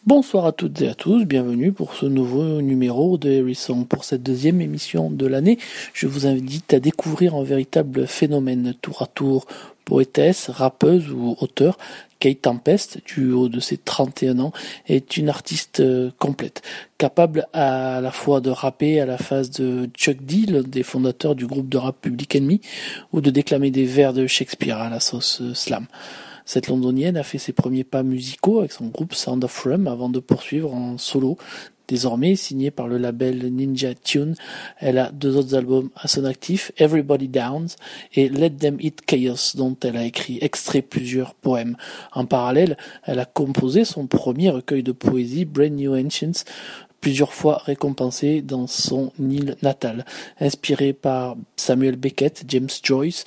Bonsoir à toutes et à tous, bienvenue pour ce nouveau numéro de Hérisson. Pour cette deuxième émission de l'année, je vous invite à découvrir un véritable phénomène tour à tour. Poétesse, rappeuse ou auteur, Kate Tempest, du haut de ses 31 ans, est une artiste complète, capable à la fois de rapper à la face de Chuck D, l'un des fondateurs du groupe de rap Public Enemy, ou de déclamer des vers de Shakespeare à la sauce slam. Cette londonienne a fait ses premiers pas musicaux avec son groupe Sound of Rum avant de poursuivre en solo. Désormais signée par le label Ninja Tune, elle a 2 autres albums à son actif, Everybody Downs et Let Them Eat Chaos, dont elle a extrait plusieurs poèmes. En parallèle, elle a composé son premier recueil de poésie, Brand New Ancients, plusieurs fois récompensé dans son île natale. Inspirée par Samuel Beckett, James Joyce,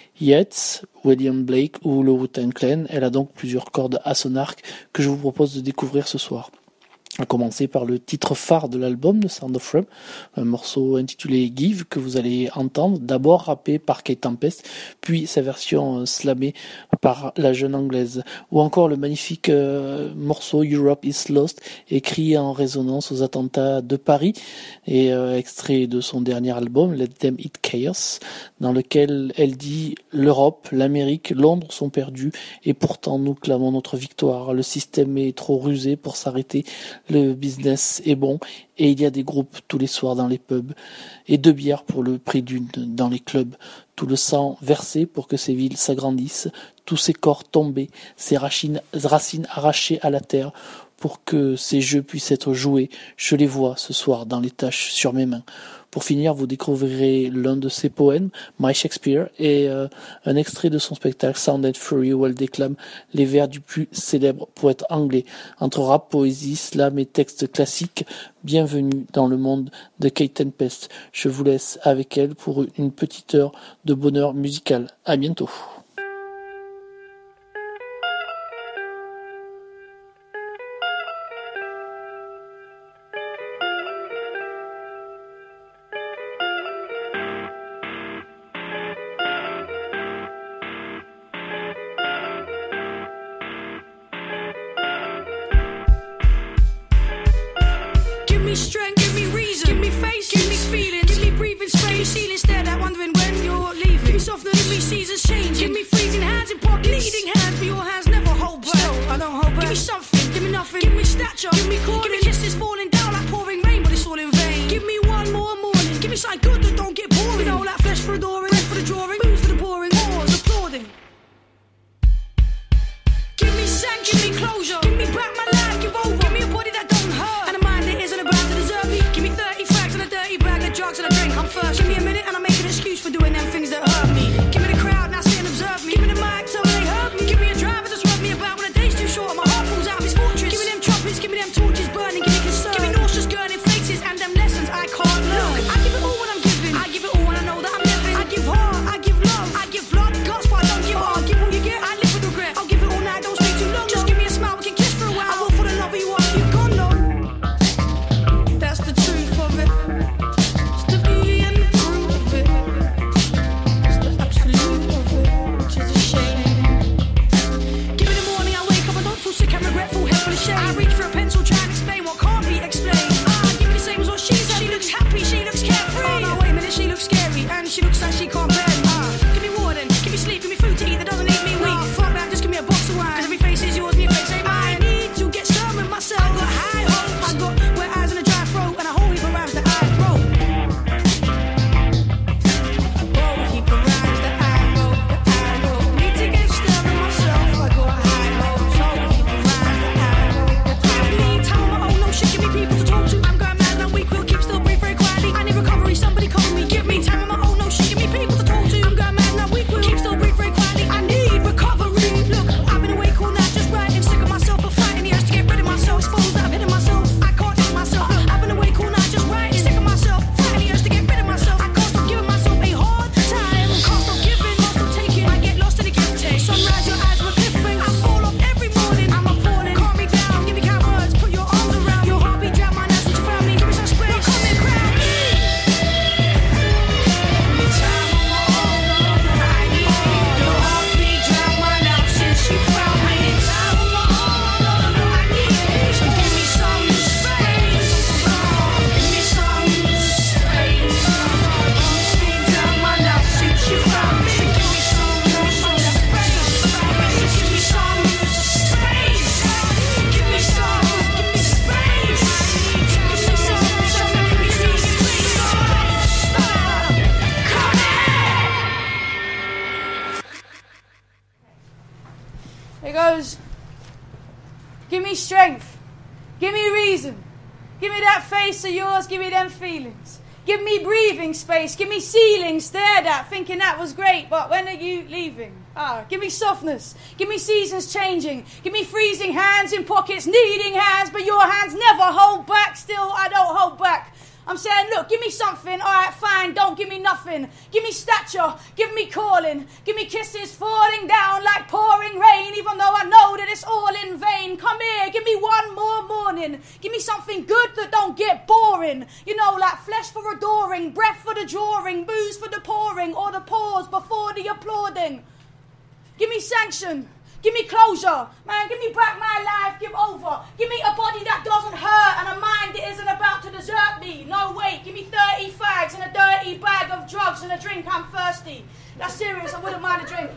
Yeats, William Blake ou le Wu-Tang Clan, elle a donc plusieurs cordes à son arc que je vous propose de découvrir ce soir. À commencer par le titre phare de l'album de Sound of Rum, un morceau intitulé Give que vous allez entendre, d'abord rappé par Kate Tempest, puis sa version slamée par la jeune anglaise, ou encore le magnifique morceau Europe is Lost, écrit en résonance aux attentats de Paris et extrait de son dernier album Let Them Eat Chaos, dans lequel elle dit « L'Europe, l'Amérique, Londres sont perdus et pourtant nous clamons notre victoire. Le système est trop rusé pour s'arrêter. Le business est bon et il y a des groupes tous les soirs dans les pubs et 2 bières pour le prix d'une dans les clubs. Tout le sang versé pour que ces villes s'agrandissent, tous ces corps tombés, ces racines arrachées à la terre pour que ces jeux puissent être joués. Je les vois ce soir dans les taches sur mes mains. » Pour finir, vous découvrirez l'un de ses poèmes, My Shakespeare, et un extrait de son spectacle Sound and Fury où elle déclame les vers du plus célèbre poète anglais. Entre rap, poésie, slam et textes classiques, bienvenue dans le monde de Kate Tempest. Je vous laisse avec elle pour une petite heure de bonheur musical. À bientôt. strength. Give me reason. Give me that face of yours. Give me them feelings. Give me breathing space. Give me ceiling stared at, thinking that was great, but when are you leaving? Give me softness. Give me seasons changing. Give me freezing hands in pockets, needing hands, but your hands never hold back. Still, I don't hold back. I'm saying, look, give me something. All right, fine, don't give me nothing. Give me stature. Give me calling. Give me kisses falling down like pouring rain, even though I know that it's all in vain. Come here, give me one more morning. Give me something good that don't get boring. You know, like flesh for adoring, breath for the drawing, booze for the pouring, or the pause before the applauding. Give me sanction. Give me closure. Man, give me back my life. Give over. Give me a body that doesn't hurt and a mind that isn't about to desert me. No, wait. Give me 30 fags and a dirty bag of drugs and a drink. I'm thirsty. That's serious. I wouldn't mind a drink.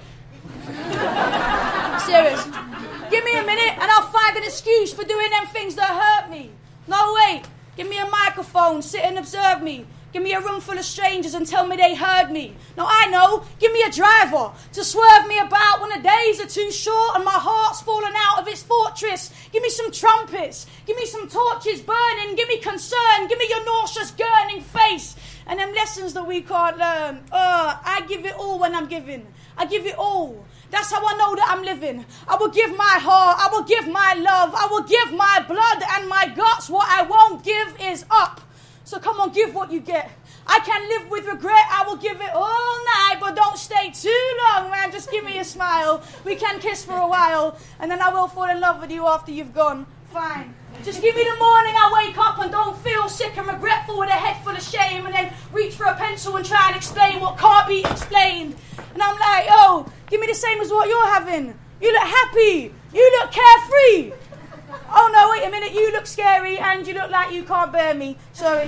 Serious. Give me a minute and I'll find an excuse for doing them things that hurt me. No, wait. Give me a microphone. Sit and observe me. Give me a room full of strangers and tell me they heard me. No, I know. Give me a driver to swerve me about when the days are too short and my heart's fallen out of its fortress. Give me some trumpets. Give me some torches burning. Give me concern. Give me your nauseous, gurning face. And them lessons that we can't learn. I give it all when I'm giving. I give it all. That's how I know that I'm living. I will give my heart. I will give my love. I will give my blood and my guts. What I won't give is up. So come on, give what you get. I can live with regret. I will give it all night, but don't stay too long, man. Just give me a smile. We can kiss for a while, and then I will fall in love with you after you've gone. Fine. Just give me the morning I wake up and don't feel sick and regretful with a head full of shame, and then reach for a pencil and try and explain what can't be explained. And I'm like, yo, give me the same as what you're having. You look happy. You look carefree. Oh no, wait a minute, you look scary and you look like you can't bear me. Sorry.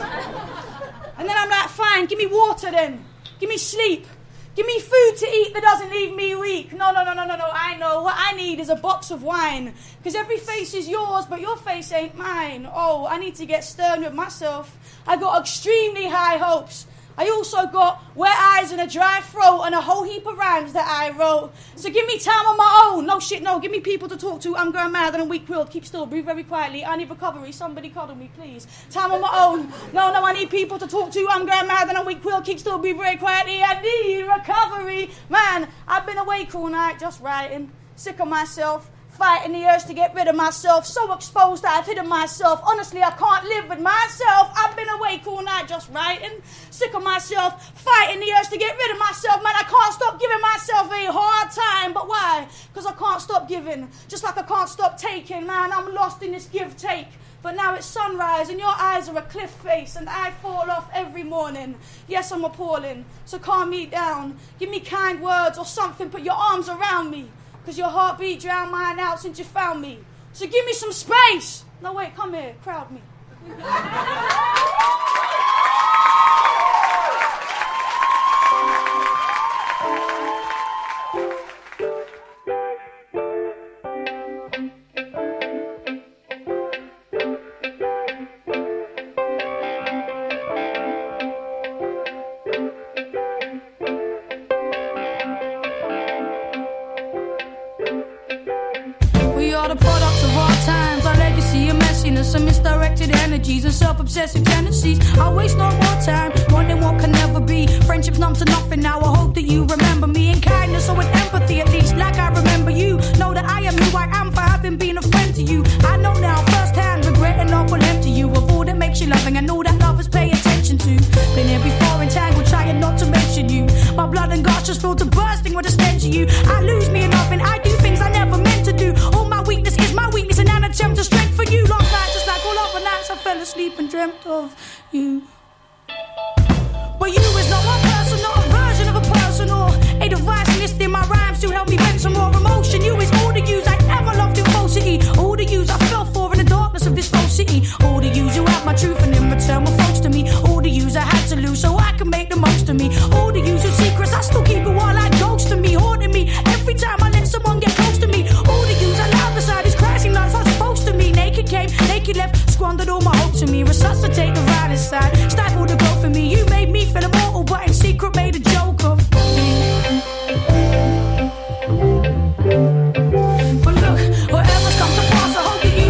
And then I'm like, fine, give me water then. Give me sleep. Give me food to eat that doesn't leave me weak. No, I know. What I need is a box of wine. Because every face is yours, but your face ain't mine. Oh, I need to get stern with myself. I got extremely high hopes. I also got wet eyes and a dry throat and a whole heap of rhymes that I wrote. So give me time on my own. No shit, no. Give me people to talk to. I'm going mad and I'm weak-willed. Keep still. Breathe very quietly. I need recovery. Somebody cuddle me, please. Time on my own. No, I need people to talk to. I'm going mad and I'm weak-willed. Keep still. Breathe very quietly. I need recovery. Man, I've been awake all night just writing. Sick of myself. Fighting the urge to get rid of myself, so exposed that I've hidden myself. Honestly, I can't live with myself. I've been awake all night just writing, sick of myself, fighting the urge to get rid of myself. Man, I can't stop giving myself a hard time. But why? Because I can't stop giving, just like I can't stop taking. Man, I'm lost in this give-take. But now it's sunrise and your eyes are a cliff face and I fall off every morning. Yes, I'm appalling, so calm me down. Give me kind words or something, put your arms around me. Because your heartbeat drowned mine out since you found me. So give me some space. No, wait, come here. Crowd me. Some misdirected energies and self-obsessive tendencies. I waste no more time wanting what can never be. Friendship's numb to nothing now. I hope that you remember me in kindness or with empathy, at least like I remember you. Know that I am who I am for having been a friend to you. I know now firsthand, regretting love will empty you of all that makes you loving and all that lovers pay attention to. Been here before entangled, trying not to mention you. My blood and guts just filled to bursting with a stench of you. I lose me in nothing. I do things I never meant to do. All my weakness is my weakness and an attempt to strength for you. Last night, just like all other nights, I fell asleep and dreamt of you. But you is not one person, not a version of a person, or a device listing my rhymes to help me vent some more emotion. You is all the yous I ever loved in falsity, all the yous I fell for in the darkness of this false city, all the yous who have my truth and in return were false to me, all the yous I had to lose so I can make the most of me, all the yous whose secrets I still keep it while I ghost to me, haunting me every time I let someone get close to me, all the yous I love beside these crashing lights are supposed to me, naked came, naked left, squandered all my hope to me, resuscitate the right side, stifle the growth in me, you made me feel immortal but in secret made a joke of me. But look, whatever's come to pass, I hope that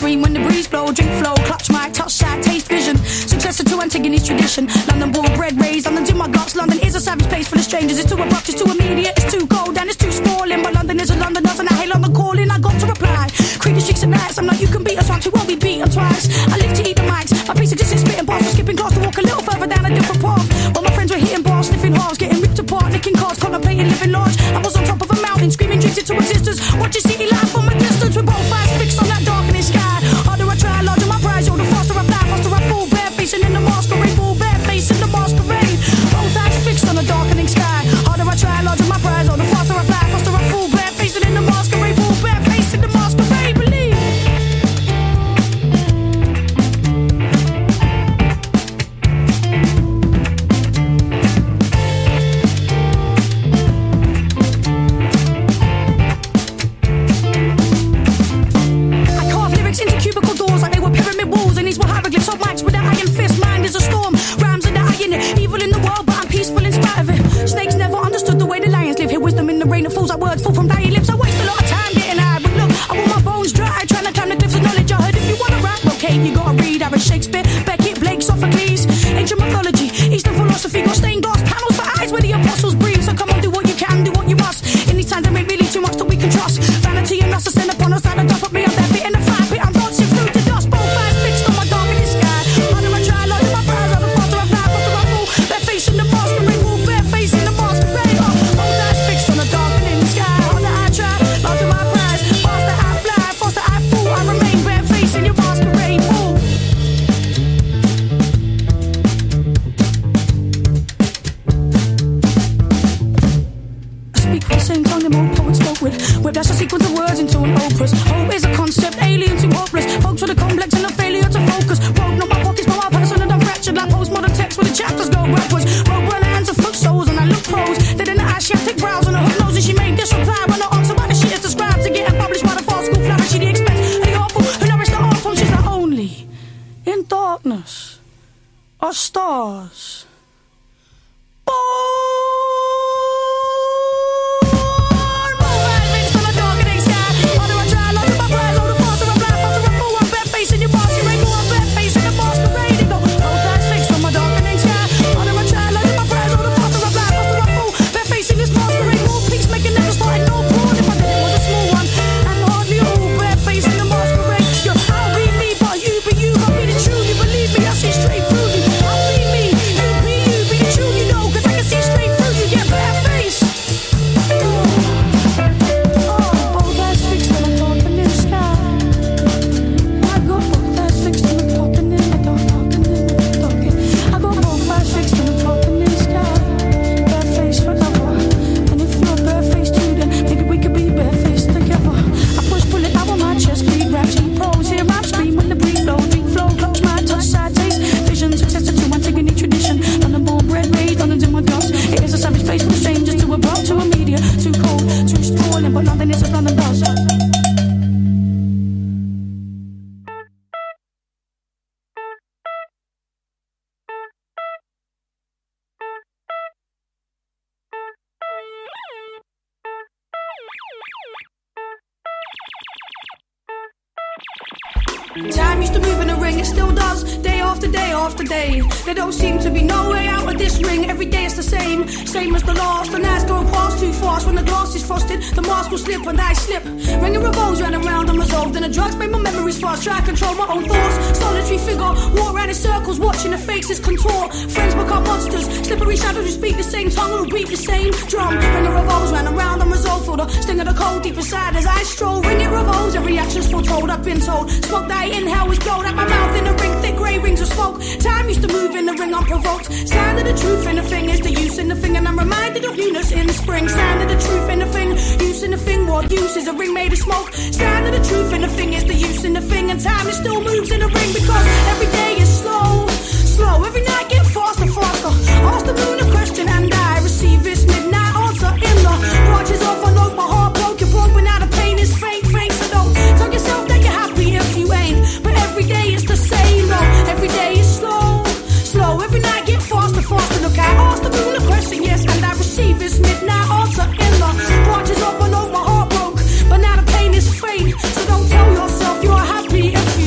scream when the breeze blow. Drink flow, clutch mic, touch sight, taste vision. Successor to Antigone's tradition. London born, bred, raised, London's in my guts. London is a savage place for the strangers. It's too abrupt, it's too immediate, it's too cold and it's too sprawling. But London is a London doesn't I hate London calling. I got to reply. Creep the streets at nights. I'm like, you can beat us once, we won't be beaten twice. I live to eat the mics. My piece exists spitting bars, for skipping class to walk a little further down a different path. But my friends were hitting bars, sniffing halves, getting ripped apart, licking cars, contemplating living large. I was on top of a mountain, screaming dreams into existence. Watching city life from a distance with both eyes fixed on that darkening sky. Harder I try, larger my prize, yo, the faster I fly, faster I fall, barefacing in the masquerade, full barefacing the masquerade. Both eyes fixed on the darkening sky. Harder I try, larger my prize, yo, the faster I fly, faster I fall, barefacing in the masquerade, full barefacing the masquerade. Believe. Fools, I words fall from dying lips. I waste a lot of time getting high. But look, I want my bones dry, trying to climb the cliffs of knowledge. I heard if you want to rap, okay, you gotta read Aaron Shakespeare, Beckett, Blake, Sophocles, ancient mythology, Eastern philosophy. Got stained glass panels for eyes where the apostles breathe. So come on, do what you can, do what you must. In these times, there ain't really too much that we can trust. Vanity and lust ascend upon us, and dump me on that bit in the fire pit. I'm dancing through the dust, both eyes fixed on my darkening sky. Harder I try, larger my prize, the faster I fly, faster I fall. Bare facing the masquerade, full bare facing the masquerade. Both eyes fixed on the darkening sky. Harder I try, larger my prize, faster I fly, faster I fall. I remain bare facing your masquerade, fool. Speak with the same tongue the old poets spoke with. Whiplash a sequence of words into an opus. Hope is a concept, alien to hopeless. Folks with a complex and a failure to focus. Broke not my pockets, but my person and I'm fractured like postmodern text where the chapters go backwards. Rope run hands and foot soles and I look pros. Dead in the Asiatic brows and a hook nose and she made this reply. When I answer by the shit is described to get published by the fast school flourish. She the expense of the awful who nourished the art form. She's like only in darkness are stars. Time used to move in the ring, it still does, day after day after day. There don't seem to be no way out of this ring, every day it's the same as the last. The nights go past too fast, when the glass is frosted, the mask will slip and I slip. Ringing revolves round and round, unresolved, and the drugs make my memories fast. Try to control my own thoughts, solitary figure, walk round in circles, watching the faces contort. Friends become monsters, slippery shadows who speak the same tongue, who beat the same drum. Ringing revolves round and round, unresolved, feel the sting of the cold deep inside as I stroll. Ring it revolves, every action's foretold, I've been told. Smoke that I inhale is blown out my mouth in the ring, thick grey rings of smoke. Time used to move in the ring unprovoked. Sound of the truth in the thing is the use in the thing, and I'm reminded of newness in the spring. Sound of the truth in the thing, use in the thing. What use is a ring made of smoke? Sound of the truth in the thing is the use in the thing, and time it still moves in the ring because every day is slow, slow. Every night get faster, faster. Ask the moon a question and I receive its midnight answer in the branches of an oak. My heart broken, but now the pain is faint, faint. So don't tell yourself that you're happy if you ain't. But every day is the same, no. Every day is slow, slow. Every night get faster, faster. Look, I ask the moon a question, yes, and I receive its midnight answer in the branches of an oak. My heart broke, but now the pain is faint. So don't tell yourself you're happy if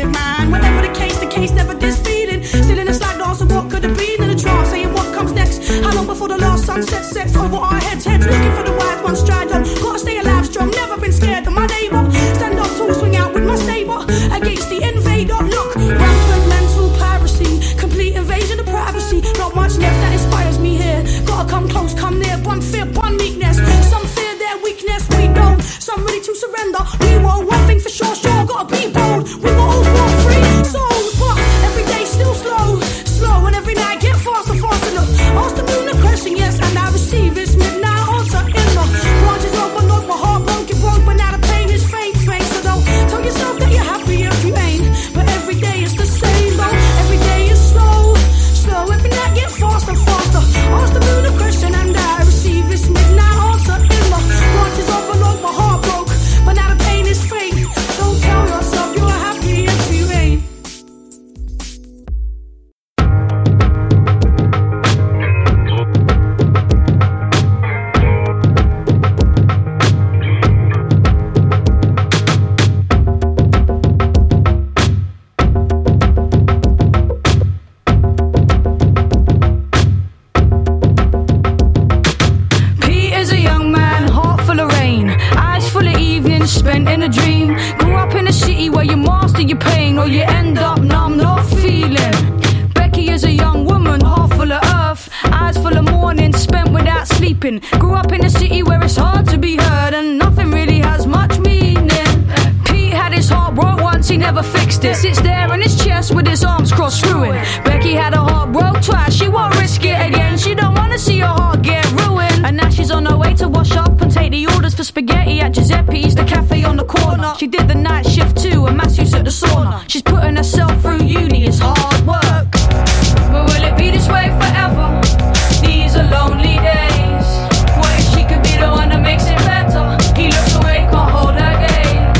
it, man. Whatever the case never disfeeding. Still in a slack dance, so what could have been in a trance? Saying what comes next? How long before the last sunset sets over our heads? Looking for the wise one stride on. Gotta stay alive strong, never been scared of my neighbor. Stand up tall, swing out with my saber against the invader. Look, rampant mental piracy, complete invasion of privacy. Not much left that inspires me here. Gotta come close, come near, one fear, one weakness. Some fear their weakness, we don't. Some ready to surrender. We won't. One thing for sure, gotta be bold. We were all born free souls, but every day still slow, and every night get faster. Look, ask the moon a question, yes, and I receive its midnight answer in the branches of a note. My heart broke, but now the pain is fake. So don't tell yourself that you're happy if you ain't. But every day is the same, though. Every day is slow. Every night get faster. Ask the moon a question, and I receive its midnight answer in the branches of a note. My heart broke, but now the pain is fake. Don't tell yourself you're happy if you ain't. Spent in a dream. Grew up in a city where you master your pain, or you end up numb, not feeling. Becky is a young woman, heart full of earth, eyes full of morning, spent without sleeping. Grew up in a city where it's hard to be heard, and nothing really has much meaning. Pete had his heart broke once, he never fixed it. Sits there in his chest with his arms crossed, screwing. Becky had her heart broke twice, she won't risk it again. She don't wanna see her heart get ruined. And now she's on her way to wash up and take the orders for spaghetti at Giuseppe's, the cafe on the corner. She did the night shift too, and Matthew's at the sauna. She's putting herself through uni, it's hard work. But will it be this way forever? These are lonely days. What if she could be the one that makes it better? He looks away, can't hold her gaze.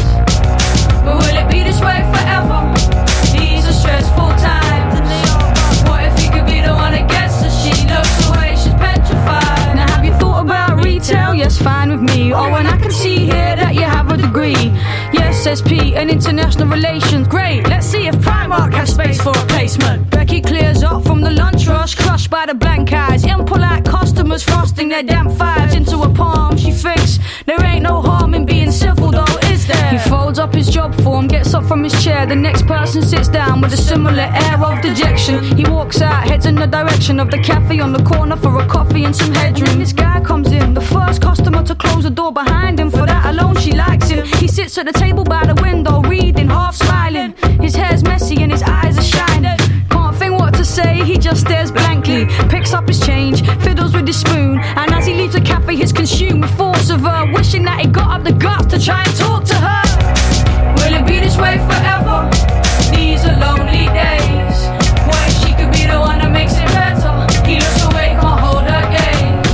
But will it be this way forever? These are stressful times. What if he could be the one that gets her? She looks away, she's petrified. Now have you thought about retail? Yes, fine with me. Oh, and I can see here that you have a degree. Yes, says Pete, and international relations. Great, let's see if Primark has space for a placement. Becky clears up from the lunch rush, crushed by the blank eyes. Impolite customers frosting their damp fives into a palm. She thinks there ain't no harm in being civil, though, is there? He folds up his job form, gets up from his chair. The next person sits down with a similar air of dejection. He walks out, heads in the direction of the cafe on the corner for a coffee and some headroom. This guy comes in, the first customer to close the door behind him. For that alone, she likes him. He sits at the table by the window, reading, half smiling. His hair's messy and his eyes are shining. Can't think what to say, he just stares blankly. Picks up his change, fiddles with his spoon, and as he leaves the cafe, he's consumed with thoughts of her, wishing that he got up the guts to try and talk to her. Will it be this way forever? These are lonely days. What if she could be the one that makes it better? He looks away, can't hold her gaze.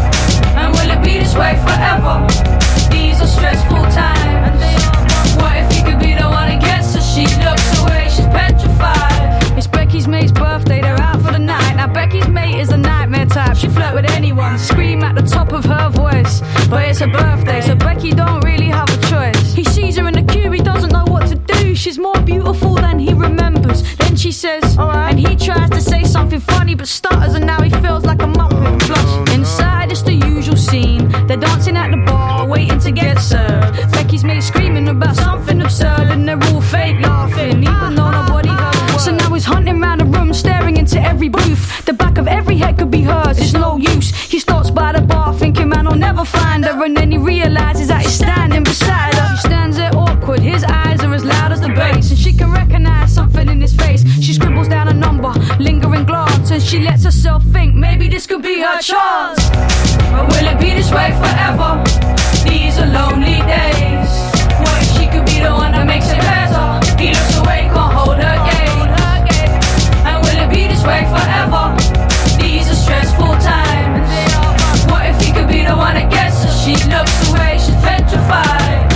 And will it be this way forever? These are stressful times. What if he could be the one that gets her? She looks away, she's petrified. It's Becky's mate's birthday, they're out for the night. Now Becky's mate is a nightmare type. She flirt with anyone, scream at the top of her voice. But it's her birthday, so Becky don't really have a choice. He sees her in the queue, he doesn't know what to do. She's more beautiful than he remembers. Then she says, alright, and he tries to say something funny but stutters, and now he feels like a muppet. Blush. Inside it's the usual scene. They're dancing at the bar, waiting to get served. Becky's mate screaming about something absurd, and they're all fake laughing, even though nobody heard a word. So now he's hunting around the room, staring into every booth. The back of every head could be hers, it's no use. He stops by the bar thinking, man, I'll never find her. And then he realizes that he's standing beside her. He stands there awkward, his eyes are as loud as the bass, and she can recognize something in his face. She scribbles down a number, lingering glance, and she lets herself think, maybe this could be her chance. But will it be this way forever? These are lonely days. What if she could be the one that makes it better? He looks away, can't hold her gaze. And will it be this way forever? These are stressful times. What if he could be the one that gets her? She looks away, she's petrified.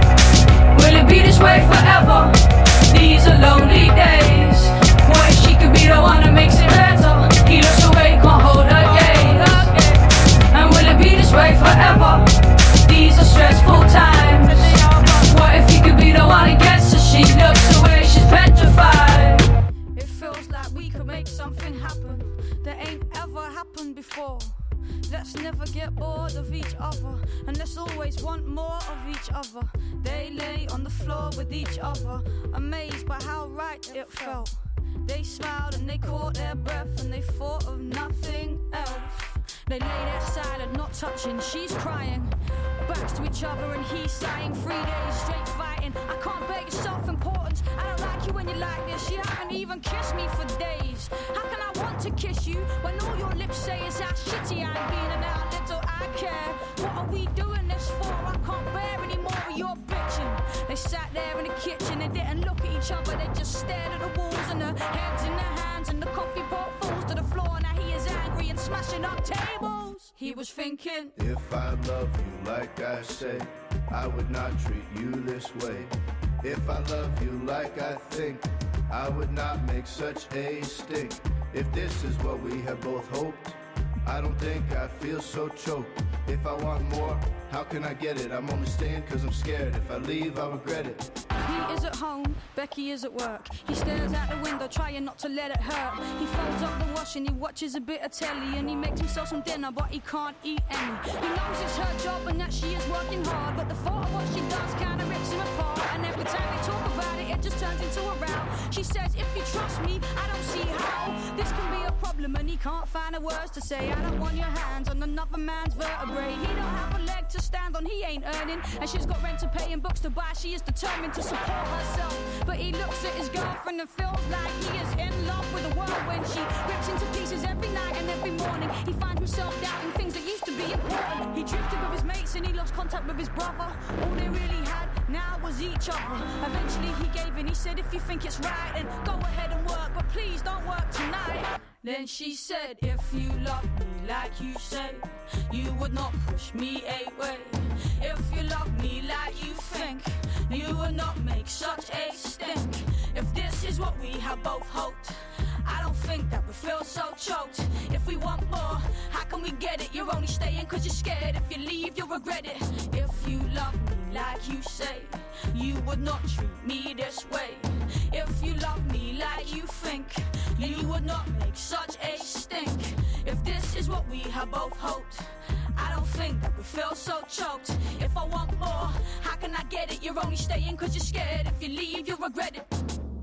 Will it be this way forever? These are lonely days. What if she could be the one that makes it better? He looks away, can't hold her gaze. And will it be this way forever? something happen that ain't ever happened before. Let's never get bored of each other, and let's always want more of each other. They lay on the floor with each other, amazed by how right it felt. They smiled and they caught their breath, and they thought of nothing else. They lay there silent, not touching, she's crying, backs to each other and he's sighing. 3 days straight fighting, I can't bear your self-importance. I don't like you when you're like this. You haven't even kissed me for days. How can I want to kiss you when all your lips say is how shitty I'm being and how little I care? What are we doing this for? I can't bear any more of your bitching. They sat there in the kitchen, they didn't look at each other, they just stared at the walls and their heads in their hands, and the coffee pot falls to the floor. Now he is angry and smashing up tables. He was thinking, if I love you like I say, I would not treat you this way. If I love you like I think, I would not make such a stink. If this is what we have both hoped, I don't think I feel so choked. If I want more, how can I get it? I'm only staying cause I'm scared. If I leave, I'll regret it. He is at home, Becky is at work. He stares out the window, trying not to let it hurt. He folds up the wash and he watches a bit of telly, and he makes himself some dinner, but he can't eat any. He knows it's her job and that she is working hard, but the thought of what she does kinda rips him apart. And every time they talk about it, it just turns into a row. She says, if you trust me, I don't see how this can be a problem, and he can't find the words to say. I don't want your hands on another man's vertebrae. He don't have a leg to stand on, he ain't earning, and she's got rent to pay and books to buy. She is determined to support herself, but he looks at his girlfriend and feels like he is in love with the world when she rips into pieces every night and every morning. He finds himself doubting things that used to be important. He drifted with his mates and he lost contact with his brother. All they really had now was each other. Eventually he gave in, he said, if you think it's right, then go ahead and work, but please don't work tonight. Then she said, if you love me like you say, you would not push me away. If you love me like you think, you would not make such a stink. If this is what we have both hoped, I don't think that we feel so choked. If we want more, how can we get it? You're only staying cause you're scared. If you leave, you'll regret it. If you love me like you say, you would not treat me this way. If you love me like you think, you would not make such a stink. If this is what we have both hoped, I don't think that we feel so choked. If I want more, how can I get it? You're only staying cause you're scared. If you leave, you'll regret it.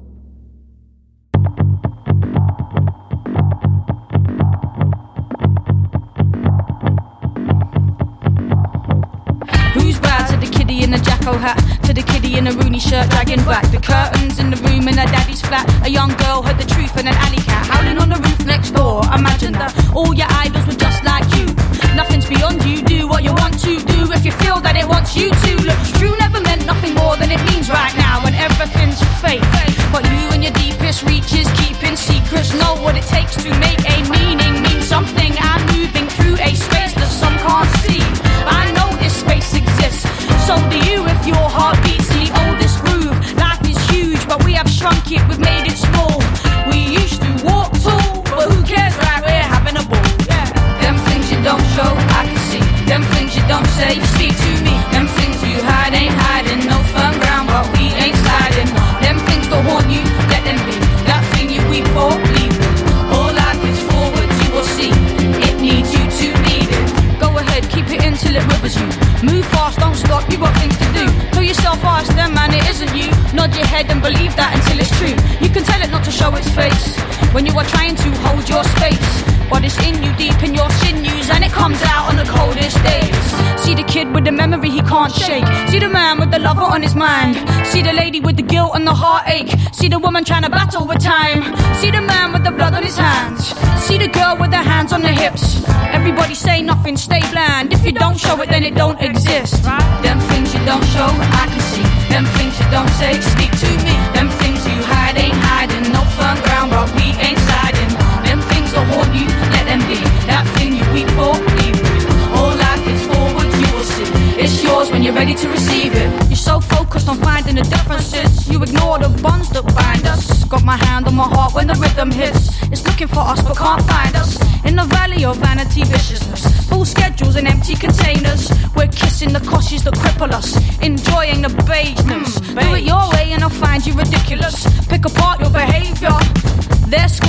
Who's bad? To the kiddie in the jacko hat, to the kiddie in a Rooney shirt dragging back the curtains in the room in her daddy's flat. A young girl heard the truth and an alley cat howling on the roof next door. Imagine that all your idols were just like you. Nothing's beyond you, do what you want to do if you feel that it wants you to. Look, true never meant nothing more than it means right now, and everything's fake. But you and your deepest reaches, keeping secrets, know what it takes to make a meaning mean something. I'm moving through a space that some can't see. I know this space exists, so do you if your heart beats the oldest groove. Life is huge, but we have shrunk it, we've made it small. We used to walk tall, but who cares, right? We're having a ball. Them things you don't show, I can see. Them things you don't say, speak to me. Them things you hide ain't hiding. No firm ground, but we ain't sliding. Them things don't haunt you, let them be. That thing you weep for, leave it. All life is forward, you will see. It needs you to lead it. Go ahead, keep it in till it rivers you. Move fast, don't stop, you got things to do. Tell yourself, ask them, man, it isn't you. Nod your head and believe that until it's true. You can tell it not to show its face when you are trying to hold your space. But it's in you, deep in your sinews, and it comes out on the coldest days. See the kid with the memory he can't shake. See the man with the lover on his mind. See the lady with the guilt and the heartache. See the woman trying to battle with time. See the man with the blood on his hands. See the girl with her hands on the hips. Everybody say nothing, stay bland. If you don't show it, then it don't exist. Them things you don't show, I can see. Them things you don't say, speak to me. Them things you hide ain't hiding. No firm ground, but we ain't sliding. Them things will haunt you, let them be. That thing you weep for, leave it. All life is forward, you will see. It's yours when you're ready to receive it. You're so focused on finding the differences, you ignore the bonds that bind us. Got my hand on my heart when the rhythm hits. It's looking for us but can't find us. In the valley of vanity viciousness, full schedules and empty containers. We're kissing the coshes that cripple us, enjoying the beigeness. Do it your way and I'll find you ridiculous. Pick apart your behaviour. They're scorning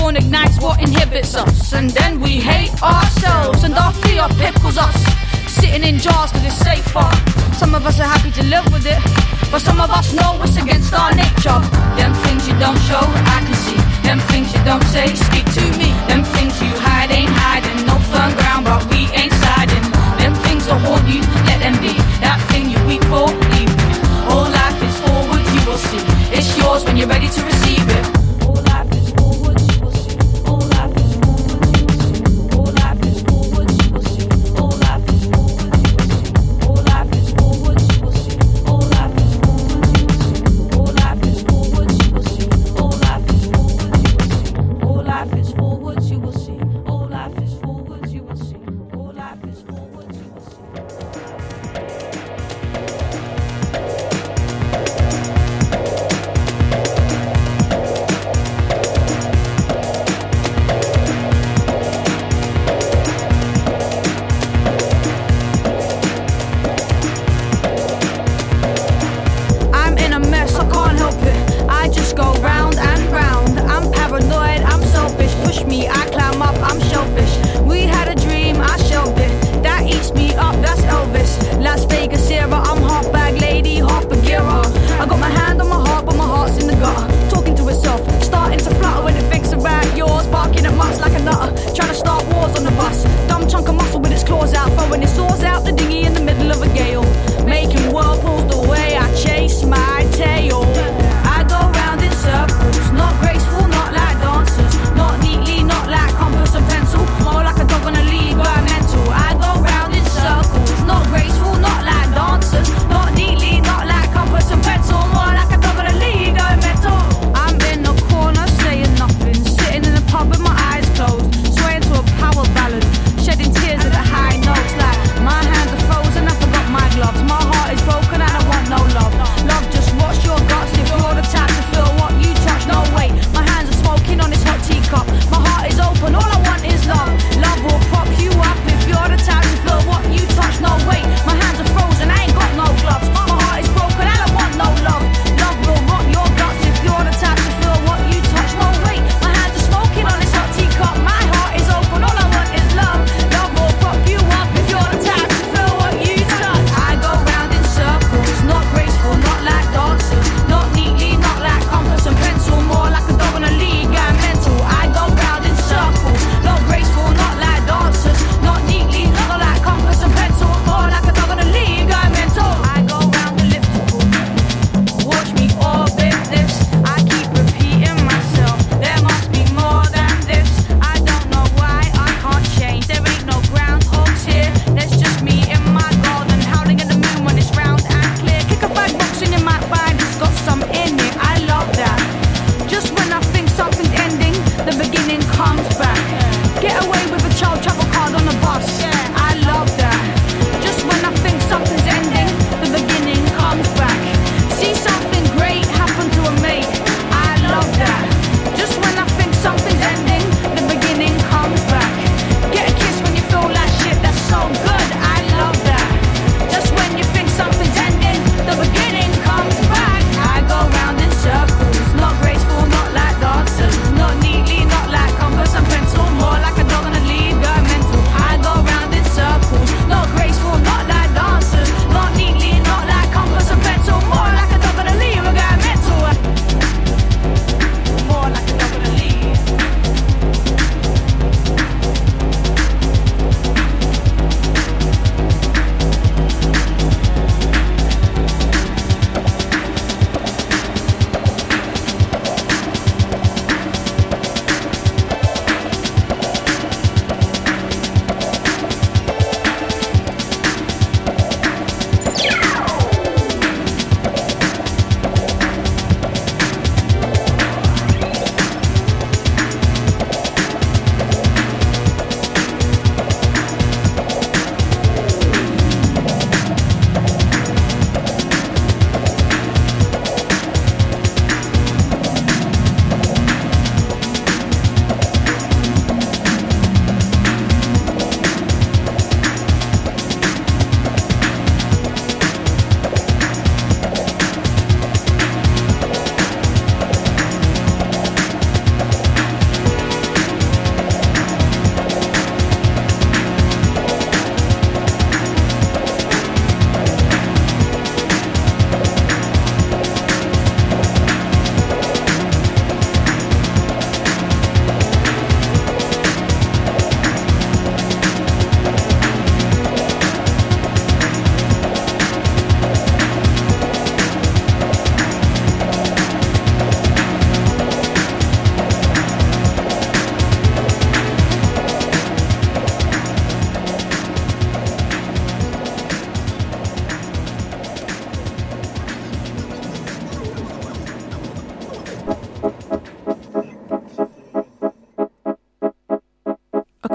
corn ignites what inhibits us, and then we hate ourselves, and our fear pickles us, sitting in jars cause it's safer. Some of us are happy to live with it, but some of us know it's against our nature. Them things you don't show, I can see. Them things you don't say, speak to me. Them things you hide ain't hiding. No firm ground, but we ain't siding. Them things that haunt you, let them be. That thing you weep for, leave me. All life is forward, you will see. It's yours when you're ready to receive it. All life is forward, you will see. All life is forward, you will see. All life is forward, you will see. All life is forward, you will see. All life is forward, you will see. All life is forward, you will see. All life is forward, you will see. All life is forward, you will see. All life is forward, you will see. All life is forward, you will see. All life is forward, you will see.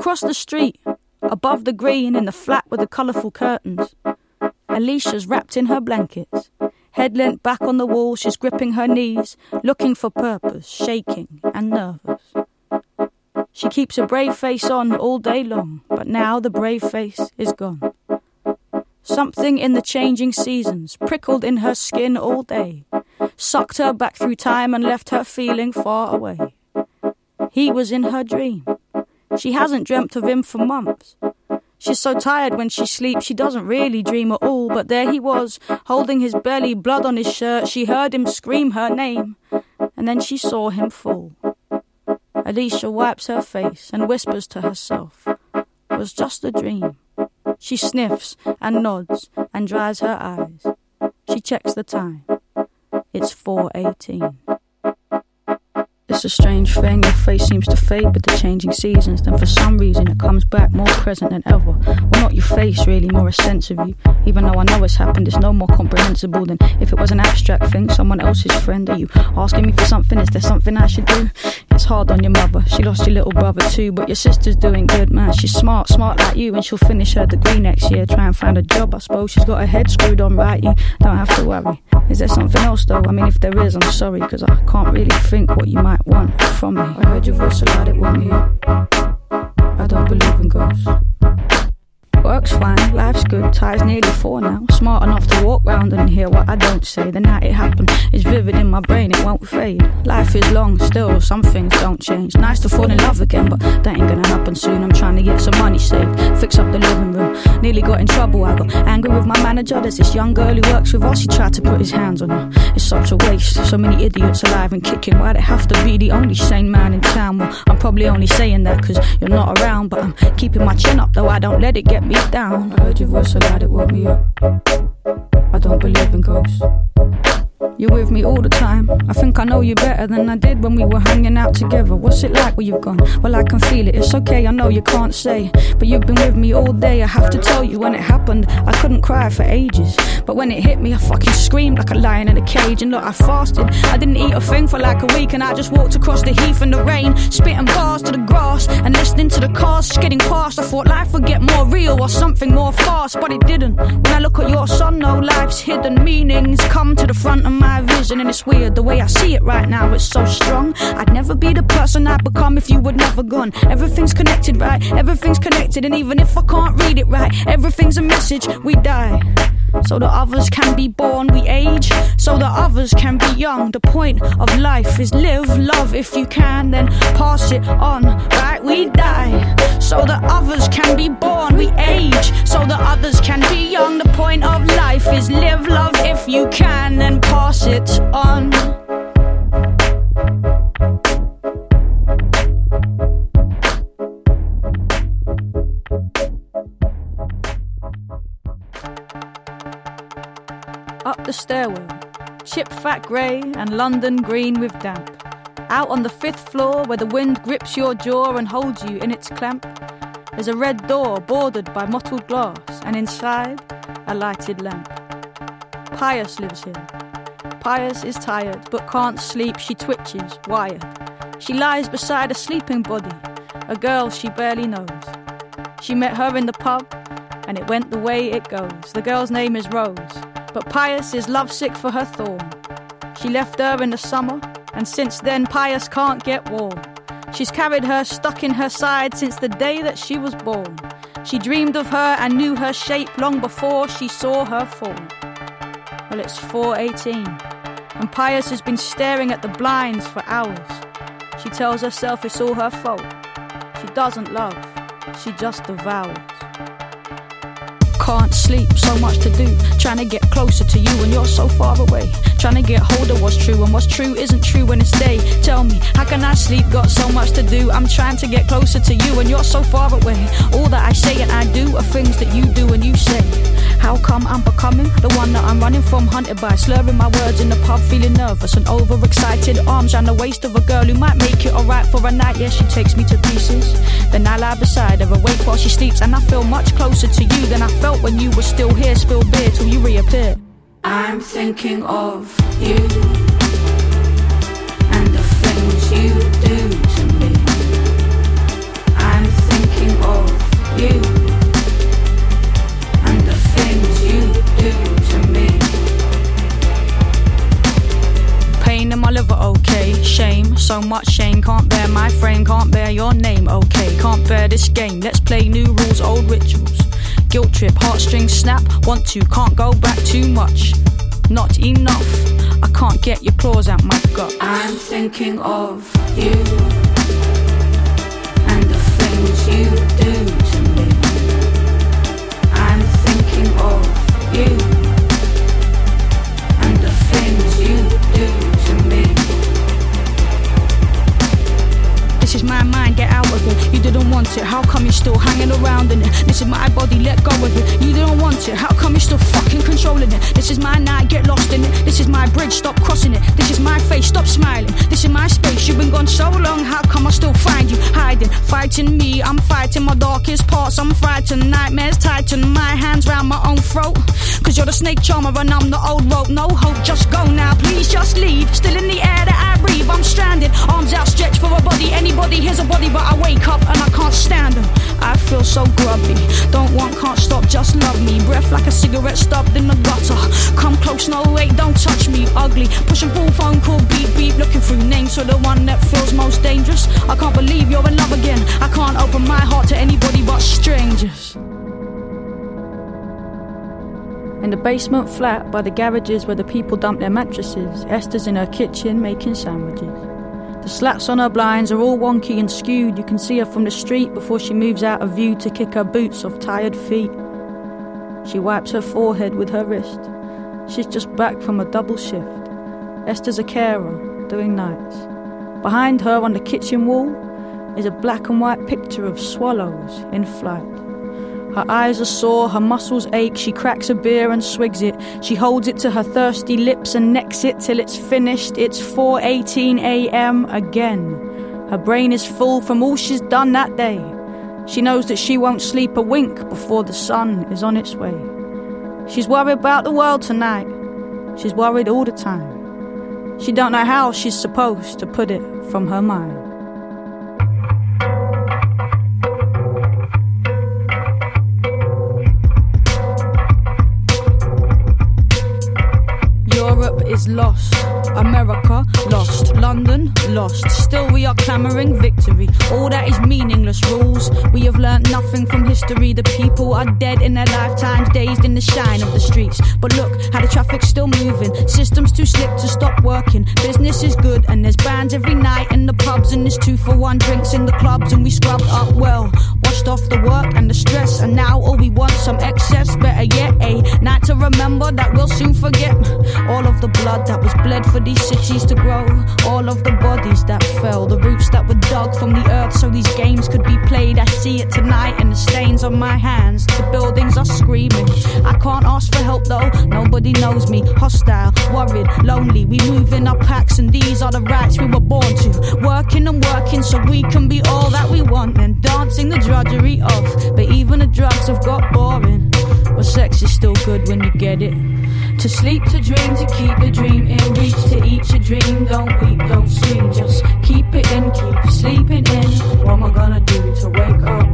Across the street, above the green in the flat with the colourful curtains, Alicia's wrapped in her blankets. Head leant back on the wall, she's gripping her knees, looking for purpose, shaking and nervous. She keeps a brave face on all day long, but now the brave face is gone. Something in the changing seasons prickled in her skin all day, sucked her back through time and left her feeling far away. He was in her dream. She hasn't dreamt of him for months. She's so tired when she sleeps, she doesn't really dream at all. But there he was, holding his belly, blood on his shirt. She heard him scream her name, and then she saw him fall. Alicia wipes her face and whispers to herself, "It was just a dream." She sniffs and nods and dries her eyes. She checks the time. It's 4:18. It's a strange thing, your face seems to fade with the changing seasons. Then for some reason it comes back more present than ever. Well, not your face really, more a sense of you. Even though I know it's happened, it's no more comprehensible than if it was an abstract thing, someone else's friend. Are you asking me for something? Is there something I should do? It's hard on your mother, she lost your little brother too. But your sister's doing good, man, she's smart like you. And she'll finish her degree next year, try and find a job I suppose. She's got her head screwed on right, you don't have to worry. Is there something else though? I mean, if there is, I'm sorry, cause I can't really think what you might want from me. I heard your voice a lot, it woke me up. I don't believe in ghosts. Work's fine, life's good, Ty's nearly 4 now. Smart enough to walk round and hear what I don't say. The night it happened is vivid in my brain, it won't fade. Life is long still, some things don't change. Nice to fall in love again, but that ain't gonna happen soon. I'm trying to get some money saved, fix up the living room. Nearly got in trouble, I got angry with my manager. There's this young girl who works with us, he tried to put his hands on her. It's such a waste, so many idiots alive and kicking. Why'd it have to be the only sane man in town? Well, I'm probably only saying that cause you're not around, but I'm keeping my chin up though I don't let it get me down. I heard your voice so loud it woke me up. I don't believe in ghosts. You're with me all the time. I think I know you better than I did when we were hanging out together. What's it like where you've gone? Well, I can feel it, it's okay, I know you can't say, but you've been with me all day. I have to tell you, when it happened I couldn't cry for ages, but when it hit me I fucking screamed like a lion in a cage. And look, I fasted, I didn't eat a thing for like a week, and I just walked across the heath in the rain, spitting bars to the grass and listening to the cars skidding past. I thought life would get more real or something more fast, but it didn't. When I look at your son, no, life's hidden meanings come to the front of my vision, and it's weird the way I see it right now, it's so strong. I'd never be the person I'd become if you were never gone. Everything's connected, right? Everything's connected, and even if I can't read it right, everything's a message. We die so that others can be born, we age so that others can be young. The point of life is live, love if you can, then pass it on, right? We die so that others can be born, we age so that others can be young. The point of life is live, love if you can, then pass it on. Up the stairwell, chip fat grey and London green with damp. Out on the 5th floor where the wind grips your jaw and holds you in its clamp, there's a red door bordered by mottled glass, and inside a lighted lamp. Pius lives here. Pius is tired but can't sleep, she twitches, wired. She lies beside a sleeping body, a girl she barely knows. She met her in the pub and it went the way it goes. The girl's name is Rose, but Pius is lovesick for her thorn. She left her in the summer, and since then Pius can't get warm. She's carried her stuck in her side since the day that she was born. She dreamed of her and knew her shape long before she saw her fall. Well, it's 4:18, and Pius has been staring at the blinds for hours. She tells herself it's all her fault. She doesn't love, she just devours. Can't sleep, so much to do, trying to get closer to you when you're so far away, trying to get hold of what's true and what's true isn't true when it's day. Tell me, how can I sleep, got so much to do, I'm trying to get closer to you and you're so far away. All that I say and I do are things that you do and you say. How come I'm becoming the one that I'm running from, hunted by, slurring my words in the pub, feeling nervous and overexcited, arms round the waist of a girl who might make it alright for a night. Yeah, she takes me to pieces, then I lie beside her, awake while she sleeps, and I feel much closer to you than I felt when you were still here. Spill beer till you reappear. I'm thinking of you and the things you do to me. I'm thinking so much shame. Can't bear my frame, can't bear your name. Okay, can't bear this game. Let's play new rules, old rituals. Guilt trip, heartstrings snap. Want to, can't go back too much. Not enough. I can't get your claws out my gut. I'm thinking of you and the things you do to me. I'm thinking of you and the things you do to me. This is my mind, get out of it. You didn't want it, how come you're still hanging around in it? This is my body, let go of it. You didn't want it, how come you're still fucking controlling it? This is my night, get lost in it. This is my bridge, stop crossing it. This is my face, stop smiling. This is my space, you've been gone so long. How come I still find you hiding? Fighting me, I'm fighting my darkest parts. I'm frightened, nightmares tighten. My hands round my own throat. Cause you're the snake charmer and I'm the old rope. No hope, just go now, please just leave. Still in the air that I breathe, I'm stranded. Arms outstretched for a body, anybody here's a body. But I wake up and I can't stand them. I feel so grubby. Don't want, can't stop, just love me. Breath like a cigarette stubbed in the gutter. Come close, no wait, don't touch me. Ugly, pushing full phone call, beep beep. Looking through names for the one that feels most dangerous. I can't believe you're in love again. I can't open my heart to anybody but strangers. In the basement flat by the garages where the people dump their mattresses, Esther's in her kitchen making sandwiches. The slats on her blinds are all wonky and skewed. You can see her from the street before she moves out of view to kick her boots off tired feet. She wipes her forehead with her wrist. She's just back from a double shift. Esther's a carer, doing nights. Behind her on the kitchen wall is a black and white picture of swallows in flight. Her eyes are sore, her muscles ache. She cracks a beer and swigs it. She holds it to her thirsty lips and necks it till it's finished. It's 4:18 a.m. again. Her brain is full from all she's done that day. She knows that she won't sleep a wink before the sun is on its way. She's worried about the world tonight. She's worried all the time. She don't know how she's supposed to put it from her mind. Europe is lost, America lost, London lost. Still we are clamouring victory. All that is meaningless rules. We have learnt nothing from history. The people are dead in their lifetimes, dazed in the shine of the streets. But look how the traffic's still moving. Systems too slick to stop working. Business is good and there's bands every night in the pubs. And there's 2-for-1 drinks in the clubs. And we scrubbed up well, washed off the work and the stress. And now all we want some excess. Better yet, a night to remember that we'll soon forget. All of the blood that was bled for these cities to grow. All of the bodies that fell. The roots that were dug from the earth so these games could be played. I see it tonight in the stains on my hands. The buildings are screaming. I can't ask for help though. Nobody knows me. Hostile, worried, lonely. We move in our packs and these are the rights we were born to. Working and working so we can be all that we want. And dancing the drudgery of. But even the drugs have got boring. But sex is still good when you get it. To sleep, to dream, to keep the dream in reach. To eat your dream, don't weep, don't scream. Just keep it in, keep sleeping in. What am I gonna do to wake up?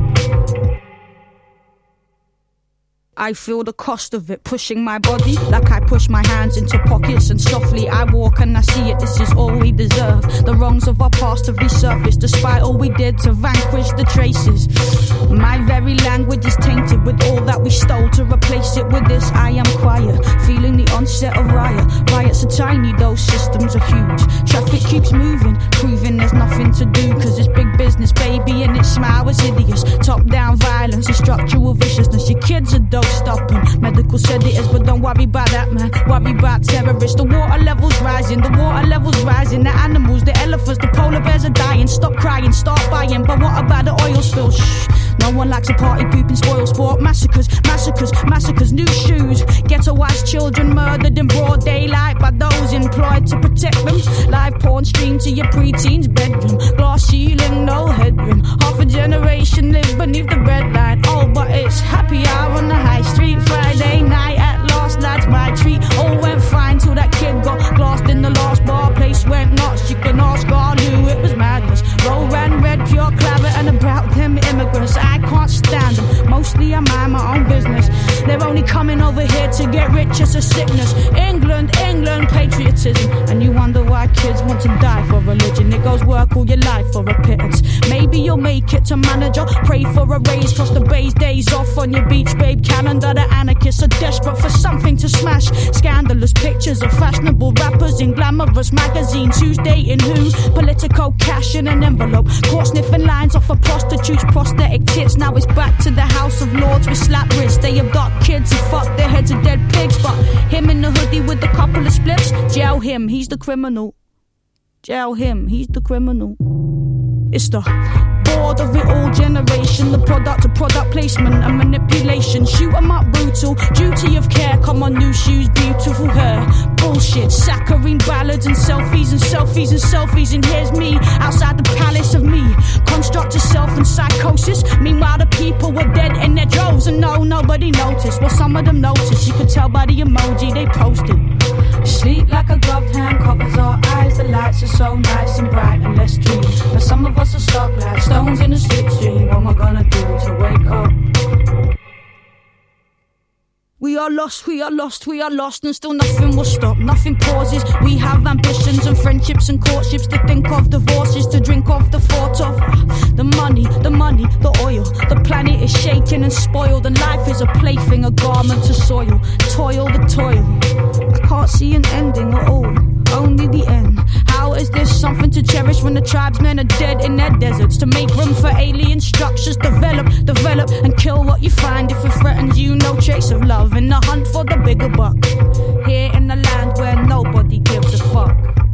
I feel the cost of it pushing my body like I push my hands into pockets. And softly I walk and I see it, this is all we deserve. The wrongs of our past have resurfaced despite all we did to vanquish the traces. My very language is tainted with all that we stole. To replace it with this I am quiet, feeling the onset of riot. Riots are tiny, those systems are huge. Traffic keeps moving, proving there's nothing to do. Cause it's big business, baby, and its smile is hideous. Top down violence and structural viciousness. Your kids are dope stopping medical sedatives, but don't worry about that, man. Worry about terrorists. The water level's rising, the water level's rising. The animals, the elephants, the polar bears are dying. Stop crying, start buying. But what about the oil spill? Shh. No one likes a party poop and spoil sport. Massacres, massacres, massacres. New shoes. Ghettoized children murdered in broad daylight by those employed to protect them. Live porn streamed to your preteen's bedroom. Glass ceiling, no headroom. Half a generation live beneath the breadline. Oh, but it's happy hour on the high street. Friday night at last, lads, my treat. All went fine till that kid got glassed in the last bar. Place went nuts, you can ask Garlu, it was madness. Roll ran red, pure claret, and about them immigrants I can't stand them. Mostly I mind my own business. They're only coming over here to get rich, it's a sickness. England, England, patriotism. And you wonder why kids want to die for religion. It goes word all your life for a pittance. Maybe you'll make it to manager, pray for a raise, cross the bay's days off on your beach babe calendar. The anarchists are desperate for something to smash. Scandalous pictures of fashionable rappers in glamorous magazines. Who's dating who? Political cash in an envelope. Caught sniffing lines off of prostitutes' prosthetic tits. Now it's back to the House of Lords with slap wrists. They abduct kids and fuck their heads of dead pigs. But him in the hoodie with a couple of spliffs, jail him, he's the criminal. Jail him, he's the criminal. It's the bored of it all generation, the product of product placement and manipulation. Shoot 'em up brutal, duty of care, come on new shoes, beautiful hair. Bullshit, saccharine ballads and selfies and selfies and selfies. And here's me, outside the palace of me, construct of self and psychosis. Meanwhile the people were dead in their droves and no, nobody noticed. Well, some of them noticed, you could tell by the emoji they posted. Sleep like a gloved hand covers our eyes. The lights are so nice and bright and let's dream. But some of us are stuck like stones in a slipstream. What am I gonna do to wake up? We are lost, we are lost, we are lost, and still nothing will stop, nothing pauses. We have ambitions and friendships and courtships to think of, divorces to drink of, the thought of. The money, the oil. The planet is shaken and spoiled, and life is a plaything, a garment to soil. Toil, the toil. I can't see an ending at all, only the end. How is this something to cherish when the tribesmen are dead in their deserts? To make room for alien structures, develop, and kill what you find if it threatens you. No trace of love in the hunt for the bigger buck. Here in the land where nobody gives a fuck.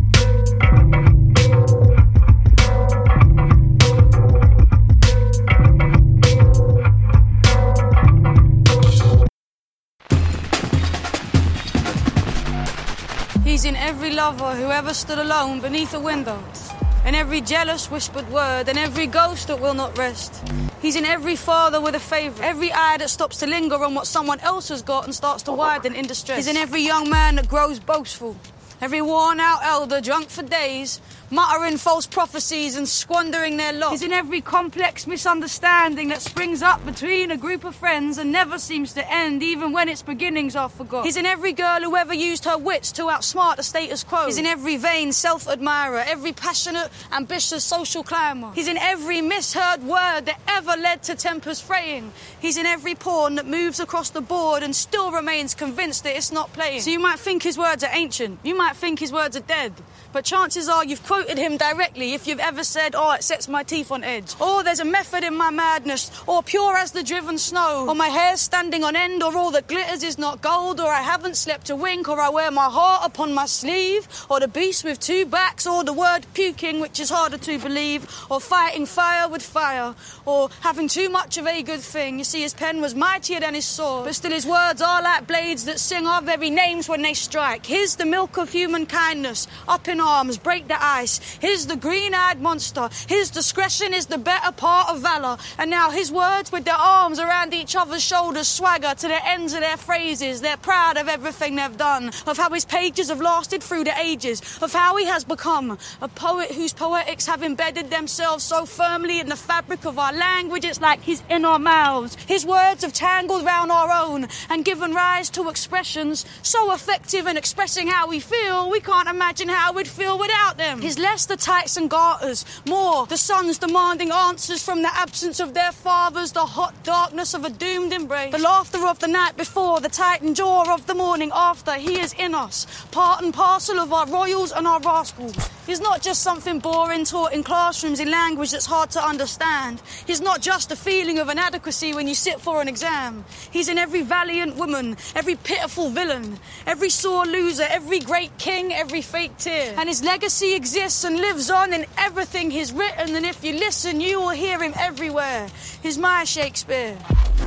He's in every lover who ever stood alone beneath a window, in every jealous whispered word, and every ghost that will not rest. He's in every father with a favourite, every eye that stops to linger on what someone else has got and starts to widen in distress. He's in every young man that grows boastful, every worn-out elder drunk for days, muttering false prophecies and squandering their lot. He's in every complex misunderstanding that springs up between a group of friends and never seems to end, even when its beginnings are forgot. He's in every girl who ever used her wits to outsmart the status quo. He's in every vain self-admirer, every passionate, ambitious social climber. He's in every misheard word that ever led to tempers fraying. He's in every pawn that moves across the board and still remains convinced that it's not playing. So you might think his words are ancient, you might think his words are dead, but chances are you've quoted him directly if you've ever said, oh, it sets my teeth on edge, or there's a method in my madness, or pure as the driven snow, or my hair's standing on end, or all that glitters is not gold, or I haven't slept a wink, or I wear my heart upon my sleeve, or the beast with two backs, or the word puking, which is harder to believe, or fighting fire with fire, or having too much of a good thing. You see, his pen was mightier than his sword, but still his words are like blades that sing our very names when they strike. His the milk of human kindness, up in arms, break the ice. His the green-eyed monster. His discretion is the better part of valour. And now his words with their arms around each other's shoulders swagger to the ends of their phrases. They're proud of everything they've done, of how his pages have lasted through the ages, of how he has become a poet whose poetics have embedded themselves so firmly in the fabric of our language it's like he's in our mouths. His words have tangled round our own and given rise to expressions so effective in expressing how we feel, we can't imagine how we'd feel without them. His less the tights and garters, more the sons demanding answers from the absence of their fathers, the hot darkness of a doomed embrace, the laughter of the night before, the tightened jaw of the morning after. He is in us, part and parcel of our royals and our rascals. He's not just something boring taught in classrooms in language that's hard to understand. He's not just a feeling of inadequacy when you sit for an exam. He's in every valiant woman, every pitiful villain, every sore loser, every great king, every fake tear. And his legacy exists and lives on in everything he's written, and if you listen, you will hear him everywhere. He's my Shakespeare.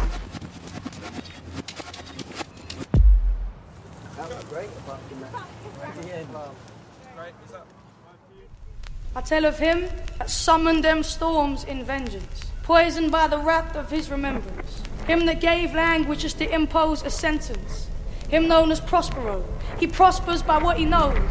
That was great, apart from that. Right at the end. Great, is that... I tell of him that summoned them storms in vengeance, poisoned by the wrath of his remembrance. Him that gave language just to impose a sentence. Him known as Prospero. He prospers by what he knows.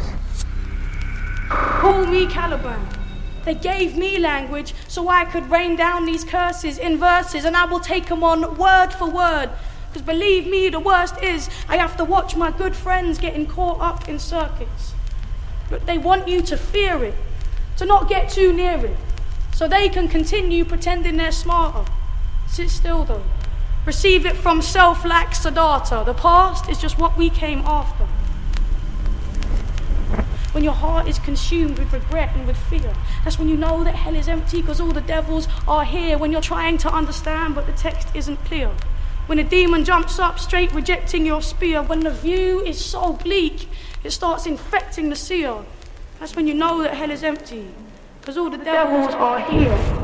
Call me Caliban. They gave me language so I could rain down these curses in verses, and I will take them on word for word. Because believe me, the worst is I have to watch my good friends getting caught up in circuits. But they want you to fear it, to not get too near it, so they can continue pretending they're smarter. Sit still though. Receive it from self like Siddhartha. The past is just what we came after. When your heart is consumed with regret and with fear, that's when you know that hell is empty because all the devils are here. When you're trying to understand but the text isn't clear. When a demon jumps up straight rejecting your spear. When the view is so bleak it starts infecting the seer. That's when you know that hell is empty because all the devils are here.